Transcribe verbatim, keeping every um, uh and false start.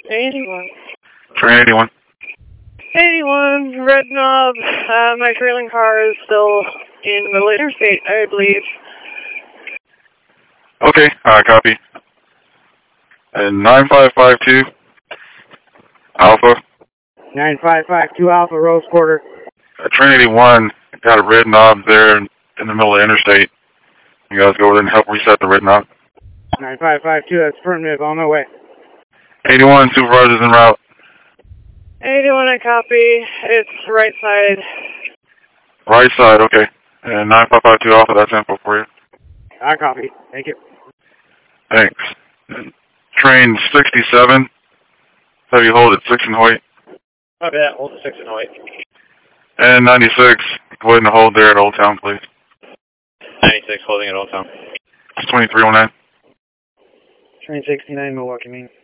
eighty-one. Train eighty-one. eighty-one, Red Knob. Uh, my trailing car is still in the interstate, I believe. Okay, uh, copy. And nine five five two, Alpha. nine five five two Alpha, Rose Quarter. Uh, Train eighty-one got a red knob there in the middle of the interstate. You guys go over there and help reset the red knob. nine five five two, that's affirmative, on my way. eighty-one, supervisors en route. eighty-one, I copy. It's right side. Right side, okay. And nine five five two Alpha, that's info for you. I copy. Thank you. Thanks. And train sixty-seven, have you hold at six and Hoyt. Copy that, hold the six and Hoyt. And ninety-six, go ahead and hold there at Old Town, please. ninety-six, holding at Old Town. It's twenty-three oh nine. Train sixty-nine, Milwaukee, Maine.